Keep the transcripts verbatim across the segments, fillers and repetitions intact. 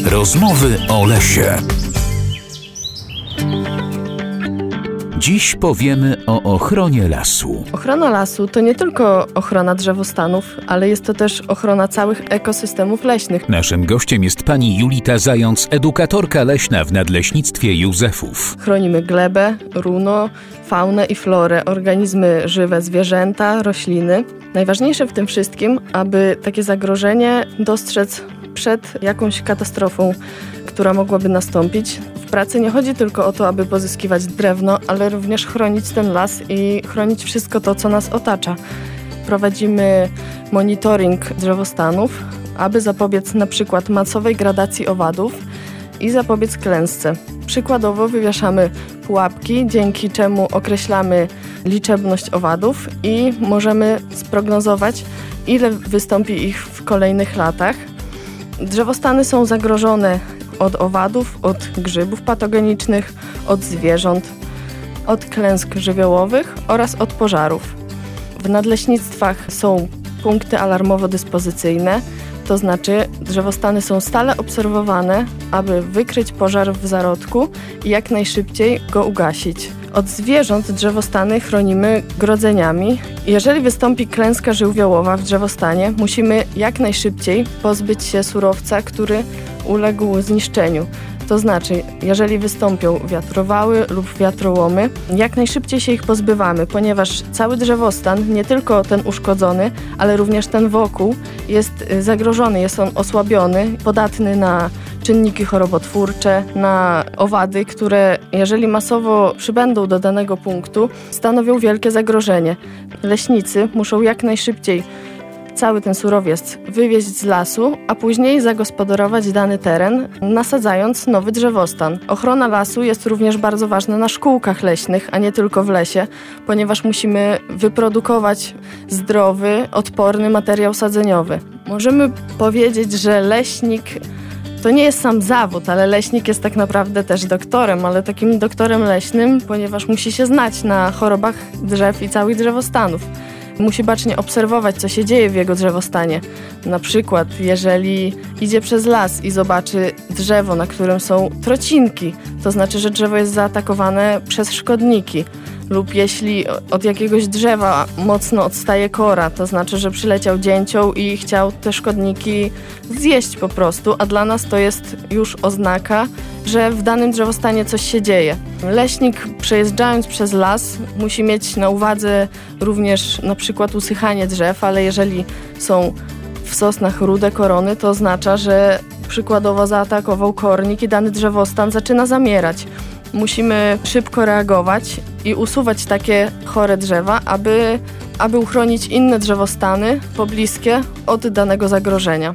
Rozmowy o lesie. Dziś powiemy o ochronie lasu. Ochrona lasu to nie tylko ochrona drzewostanów, ale jest to też ochrona całych ekosystemów leśnych. Naszym gościem jest pani Julita Zając, edukatorka leśna w Nadleśnictwie Józefów. Chronimy glebę, runo, faunę i florę, organizmy żywe, zwierzęta, rośliny. Najważniejsze w tym wszystkim, aby takie zagrożenie dostrzec przed jakąś katastrofą, która mogłaby nastąpić. W pracy nie chodzi tylko o to, aby pozyskiwać drewno, ale również chronić ten las i chronić wszystko to, co nas otacza. Prowadzimy monitoring drzewostanów, aby zapobiec na przykład masowej gradacji owadów i zapobiec klęsce. Przykładowo wywieszamy pułapki, dzięki czemu określamy liczebność owadów i możemy sprognozować, ile wystąpi ich w kolejnych latach. Drzewostany są zagrożone od owadów, od grzybów patogenicznych, od zwierząt, od klęsk żywiołowych oraz od pożarów. W nadleśnictwach są punkty alarmowo-dyspozycyjne, to znaczy drzewostany są stale obserwowane, aby wykryć pożar w zarodku i jak najszybciej go ugasić. Od zwierząt drzewostany chronimy grodzeniami. Jeżeli wystąpi klęska żywiołowa w drzewostanie, musimy jak najszybciej pozbyć się surowca, który uległ zniszczeniu. To znaczy, jeżeli wystąpią wiatrowały lub wiatrołomy, jak najszybciej się ich pozbywamy, ponieważ cały drzewostan, nie tylko ten uszkodzony, ale również ten wokół jest zagrożony, jest on osłabiony, podatny na czynniki chorobotwórcze, na owady, które jeżeli masowo przybędą do danego punktu, stanowią wielkie zagrożenie. Leśnicy muszą jak najszybciej cały ten surowiec wywieźć z lasu, a później zagospodarować dany teren, nasadzając nowy drzewostan. Ochrona lasu jest również bardzo ważna na szkółkach leśnych, a nie tylko w lesie, ponieważ musimy wyprodukować zdrowy, odporny materiał sadzeniowy. Możemy powiedzieć, że leśnik to nie jest sam zawód, ale leśnik jest tak naprawdę też doktorem, ale takim doktorem leśnym, ponieważ musi się znać na chorobach drzew i całych drzewostanów. Musi bacznie obserwować, co się dzieje w jego drzewostanie. Na przykład, jeżeli idzie przez las i zobaczy drzewo, na którym są trocinki, to znaczy, że drzewo jest zaatakowane przez szkodniki. Lub jeśli od jakiegoś drzewa mocno odstaje kora, to znaczy, że przyleciał dzięcioł i chciał te szkodniki zjeść po prostu, a dla nas to jest już oznaka, że w danym drzewostanie coś się dzieje. Leśnik, przejeżdżając przez las, musi mieć na uwadze również na przykład usychanie drzew, ale jeżeli są w sosnach rude korony, to oznacza, że przykładowo zaatakował kornik i dany drzewostan zaczyna zamierać. Musimy szybko reagować i usuwać takie chore drzewa, aby, aby uchronić inne drzewostany pobliskie od danego zagrożenia.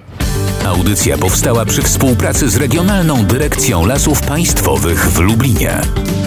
Audycja powstała przy współpracy z Regionalną Dyrekcją Lasów Państwowych w Lublinie.